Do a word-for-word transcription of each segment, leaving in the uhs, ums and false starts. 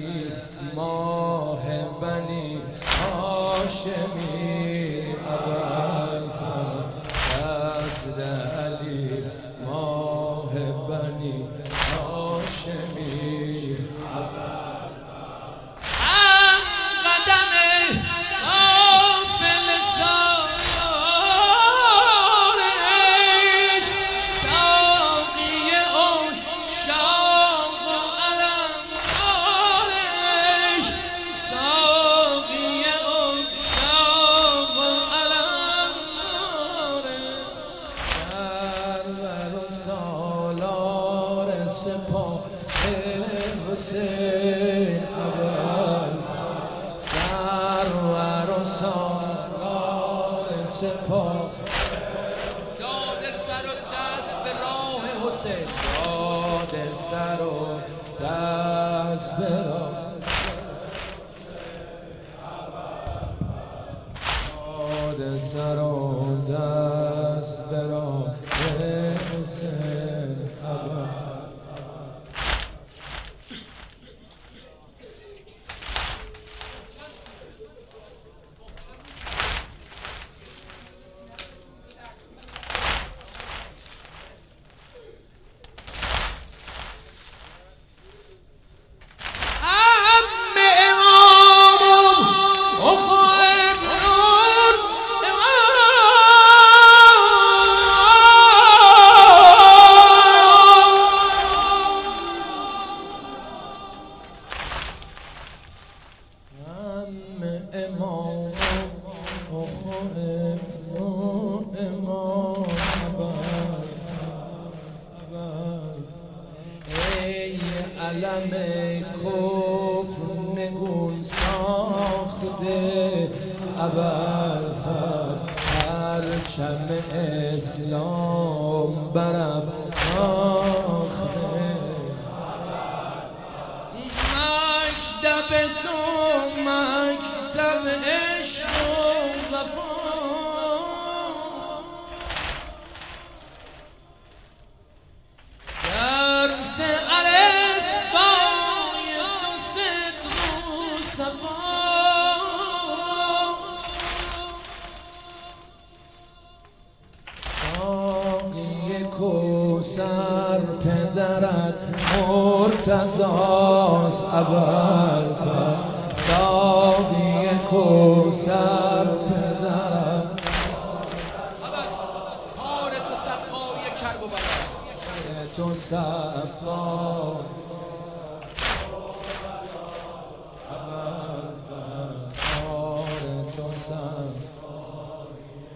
علی ماه بنی هاشمی ابوالفضل قصد علی ماه بنی هاشمی حسین ابوالفضل سرور و سالار سپاه داد سر و دست به راه حسین داد سر و دست به راه داد سر و دست به راه حسین ابوالفضل امام امام ای علم کفر نگون ساخته ابوالفضل پرچم اسلام برافراخته مکتب تو مکتب عشق و وفا درس الف بای تو صدق و صفا ساقی کوثر پدرت مرتضاست ابوالفضل ساقی کوثر پدرم کار تو سقای کرب و بلا تو سقا کار تو سقا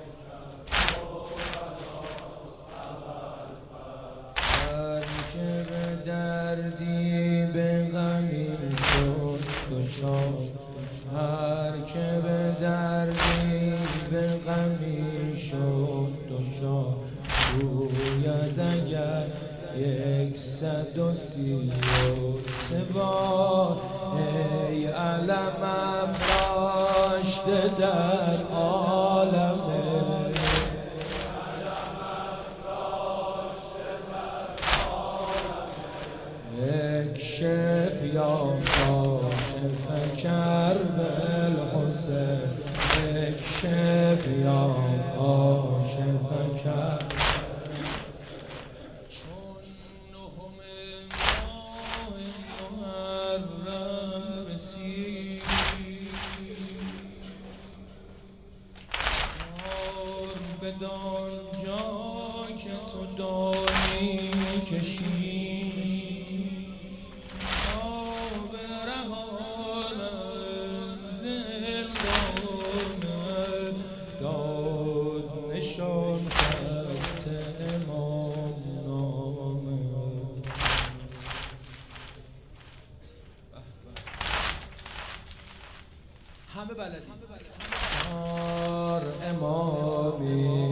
هر که به دردی به غمی شد دچار هر که به دردی به غمی شد دچار گوید اگر یکصد و سی و سه بار ای علم افراشته در عالم اکشف یا کاشف کرب الحسین اکشف یا کاشف کرب چون نهم ماه محرم رسید بدان جا که تو دانی کشید نشان خط امام نامه همه بلدی چار امامی